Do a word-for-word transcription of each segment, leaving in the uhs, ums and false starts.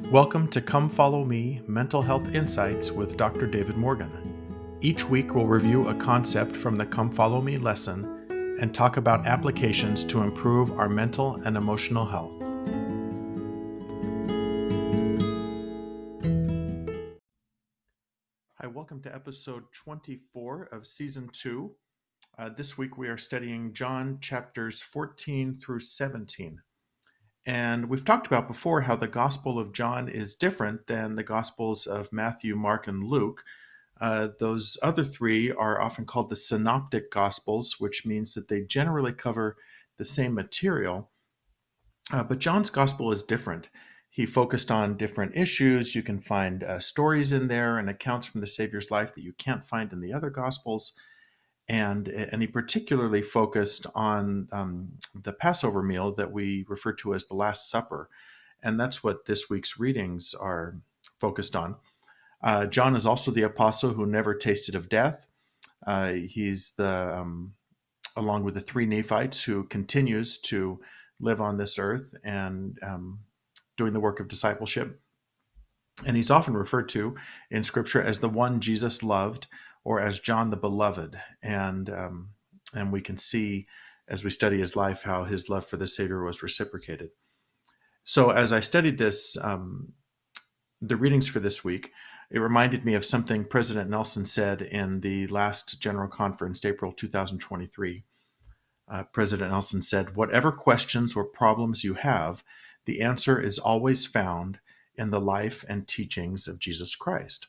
Welcome to Come Follow Me Mental Health Insights with Doctor David Morgan. Each week we'll review a concept from the Come Follow Me lesson and talk about applications to improve our mental and emotional health. Hi, welcome to episode twenty-four of season two. Uh, this week we are studying John chapters fourteen through seventeen. And we've talked about before how the Gospel of John is different than the Gospels of Matthew, Mark, and Luke. Uh, those other three are often called the Synoptic Gospels, which means that they generally cover the same material. Uh, but John's Gospel is different. He focused on different issues. You can find uh, stories in there and accounts from the Savior's life that you can't find in the other Gospels. And, and he particularly focused on um, the Passover meal that we refer to as the Last Supper. And that's what this week's readings are focused on. Uh, John is also the apostle who never tasted of death. Uh, he's the, um, along with the three Nephites, who continues to live on this earth and um, doing the work of discipleship. And he's often referred to in Scripture as the one Jesus loved, or as John the Beloved. And um, and we can see as we study his life how his love for the Savior was reciprocated. So as I studied this, um, the readings for this week, it reminded me of something President Nelson said in the last General Conference, April two thousand twenty-three. Uh, President Nelson said, "Whatever questions or problems you have, the answer is always found in the life and teachings of Jesus Christ."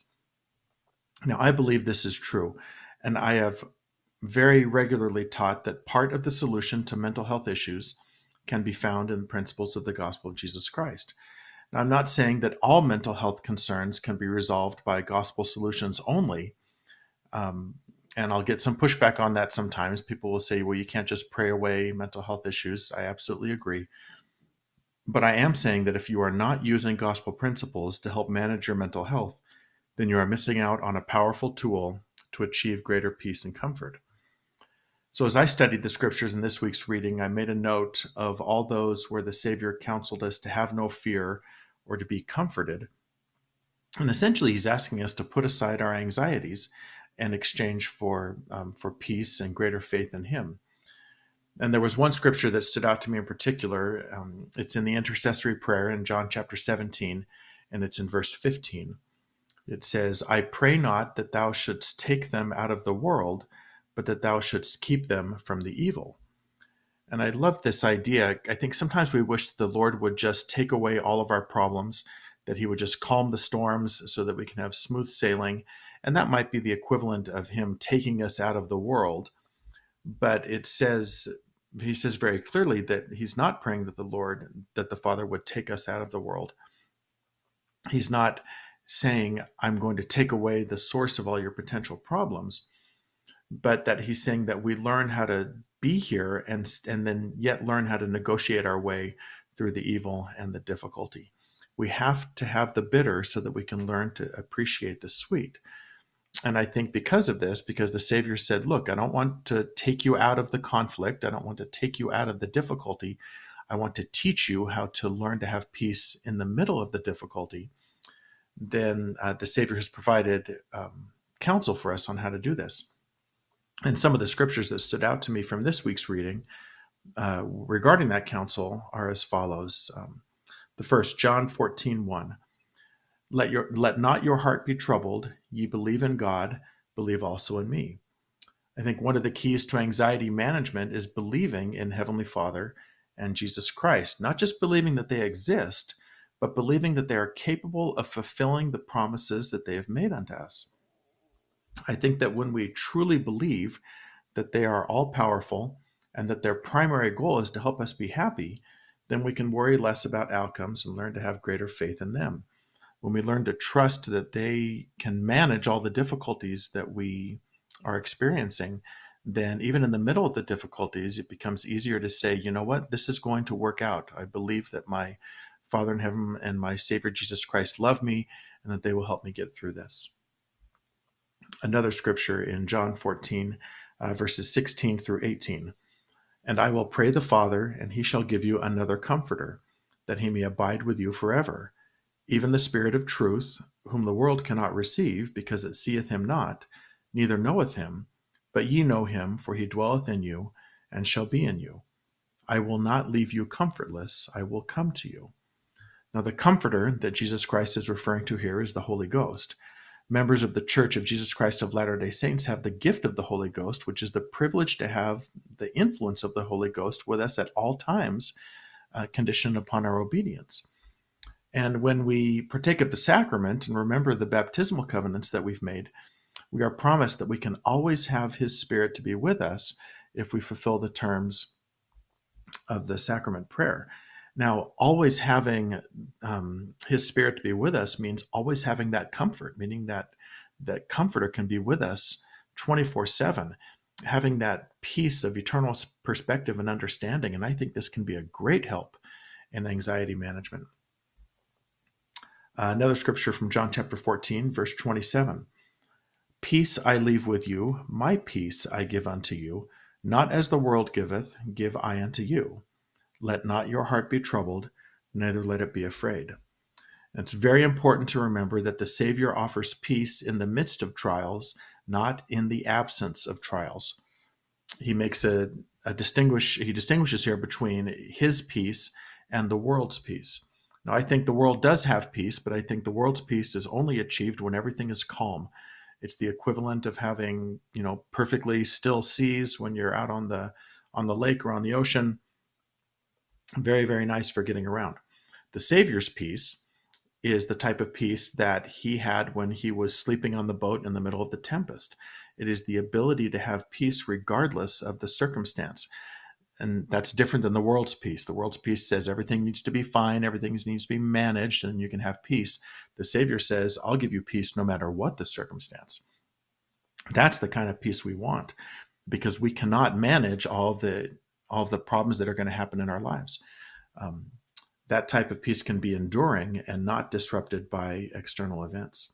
Now, I believe this is true, and I have very regularly taught that part of the solution to mental health issues can be found in the principles of the gospel of Jesus Christ. Now, I'm not saying that all mental health concerns can be resolved by gospel solutions only, um, and I'll get some pushback on that sometimes. People will say, well, you can't just pray away mental health issues. I absolutely agree. But I am saying that if you are not using gospel principles to help manage your mental health, then you are missing out on a powerful tool to achieve greater peace and comfort. So as I studied the scriptures in this week's reading, I made a note of all those where the Savior counseled us to have no fear or to be comforted. And essentially, he's asking us to put aside our anxieties in exchange for, um, for peace and greater faith in him. And there was one scripture that stood out to me in particular. Um, it's in the intercessory prayer in John chapter seventeen, and it's in verse fifteen. It says, "I pray not that thou shouldst take them out of the world, but that thou shouldst keep them from the evil." And I love this idea. I think sometimes we wish the Lord would just take away all of our problems, that he would just calm the storms so that we can have smooth sailing. And that might be the equivalent of him taking us out of the world. But it says, he says very clearly that he's not praying that the Lord, that the Father would take us out of the world. He's not saying, I'm going to take away the source of all your potential problems, but that he's saying that we learn how to be here and, and then yet learn how to negotiate our way through the evil and the difficulty. We have to have the bitter so that we can learn to appreciate the sweet. And I think because of this, because the Savior said, look, I don't want to take you out of the conflict. I don't want to take you out of the difficulty. I want to teach you how to learn to have peace in the middle of the difficulty. Then uh, the Savior has provided um, counsel for us on how to do this. And some of the scriptures that stood out to me from this week's reading uh, regarding that counsel are as follows. Um, the first, John fourteen one. Let your let not your heart be troubled. Ye believe in God, believe also in me. I think one of the keys to anxiety management is believing in Heavenly Father and Jesus Christ, not just believing that they exist, but believing that they are capable of fulfilling the promises that they have made unto us. I think that when we truly believe that they are all powerful and that their primary goal is to help us be happy, then we can worry less about outcomes and learn to have greater faith in them. When we learn to trust that they can manage all the difficulties that we are experiencing, then even in the middle of the difficulties, it becomes easier to say, you know what, this is going to work out. I believe that my Father in heaven and my Savior Jesus Christ love me and that they will help me get through this. Another scripture in John fourteen, uh, verses sixteen through eighteen. "And I will pray the Father, and he shall give you another comforter, that he may abide with you forever, even the Spirit of truth, whom the world cannot receive, because it seeth him not, neither knoweth him, but ye know him, for he dwelleth in you, and shall be in you. I will not leave you comfortless, I will come to you. Now, the Comforter that Jesus Christ is referring to here is the Holy Ghost. Members of the Church of Jesus Christ of Latter-day Saints have the gift of the Holy Ghost, which is the privilege to have the influence of the Holy Ghost with us at all times, uh, conditioned upon our obedience. And when we partake of the sacrament and remember the baptismal covenants that we've made, we are promised that we can always have his Spirit to be with us if we fulfill the terms of the sacrament prayer. Now, always having um, his Spirit to be with us means always having that comfort, meaning that that Comforter can be with us twenty-four seven, having that peace of eternal perspective and understanding. And I think this can be a great help in anxiety management. Uh, another scripture from John chapter fourteen, verse twenty-seven. Peace I leave with you, my peace I give unto you, not as the world giveth, give I unto you. Let not your heart be troubled, neither let it be afraid. And it's very important to remember that the Savior offers peace in the midst of trials, not in the absence of trials. He makes a, a distinguish, he distinguishes here between his peace and the world's peace. Now, I think the world does have peace, but I think the world's peace is only achieved when everything is calm. It's the equivalent of having, you know, perfectly still seas when you're out on the on the lake or on the ocean. Very, very nice for getting around. The Savior's peace is the type of peace that he had when he was sleeping on the boat in the middle of the tempest. It is the ability to have peace regardless of the circumstance. And that's different than the world's peace. The world's peace says everything needs to be fine, everything needs to be managed, and you can have peace. The Savior says, I'll give you peace no matter what the circumstance. That's the kind of peace we want, because we cannot manage all of the all of the problems that are going to happen in our lives. Um, that type of peace can be enduring and not disrupted by external events.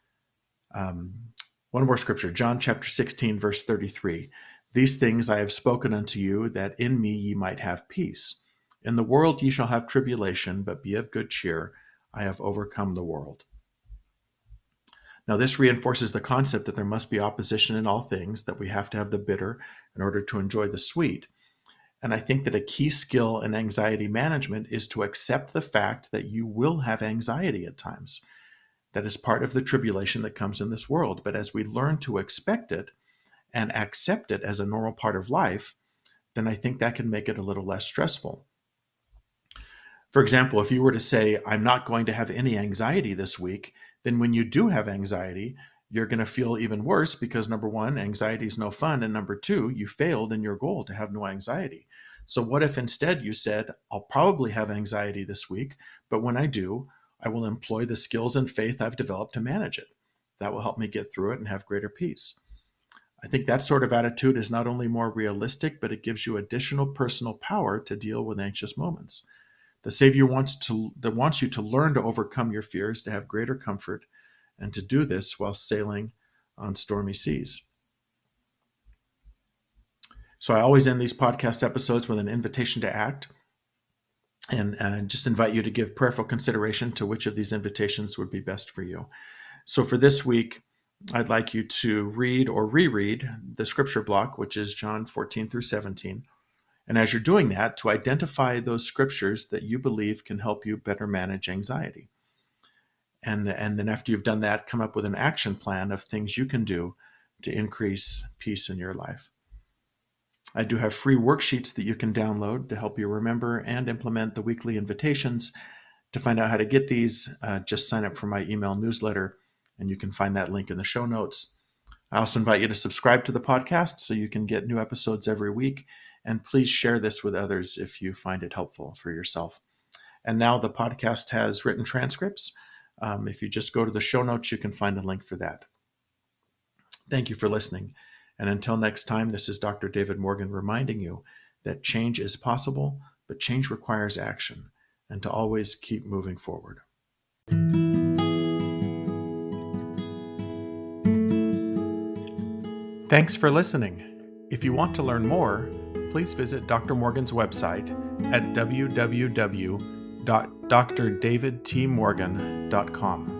Um, one more scripture, John chapter sixteen, verse thirty-three. These things I have spoken unto you, that in me ye might have peace. In the world ye shall have tribulation, but be of good cheer. I have overcome the world. Now, this reinforces the concept that there must be opposition in all things, that we have to have the bitter in order to enjoy the sweet. And I think that a key skill in anxiety management is to accept the fact that you will have anxiety at times. That is part of the tribulation that comes in this world. But as we learn to expect it and accept it as a normal part of life, then I think that can make it a little less stressful. For example, if you were to say, I'm not going to have any anxiety this week, then when you do have anxiety, you're going to feel even worse because, number one, anxiety is no fun. And number two, you failed in your goal to have no anxiety. So what if instead you said, I'll probably have anxiety this week, but when I do, I will employ the skills and faith I've developed to manage it. That will help me get through it and have greater peace. I think that sort of attitude is not only more realistic, but it gives you additional personal power to deal with anxious moments. The Savior wants to that wants you to learn to overcome your fears, to have greater comfort, and to do this while sailing on stormy seas. So I always end these podcast episodes with an invitation to act, and, and just invite you to give prayerful consideration to which of these invitations would be best for you. So for this week, I'd like you to read or reread the scripture block, which is John fourteen through seventeen. And as you're doing that, to identify those scriptures that you believe can help you better manage anxiety. And, and then after you've done that, come up with an action plan of things you can do to increase peace in your life. I do have free worksheets that you can download to help you remember and implement the weekly invitations. To find out how to get these, uh, just sign up for my email newsletter, and you can find that link in the show notes. I also invite you to subscribe to the podcast so you can get new episodes every week. And please share this with others if you find it helpful for yourself. And now the podcast has written transcripts. Um, if you just go to the show notes, you can find a link for that. Thank you for listening. And until next time, this is Doctor David Morgan reminding you that change is possible, but change requires action, and to always keep moving forward. Thanks for listening. If you want to learn more, please visit Doctor Morgan's website at w w w dr david t morgan dot com.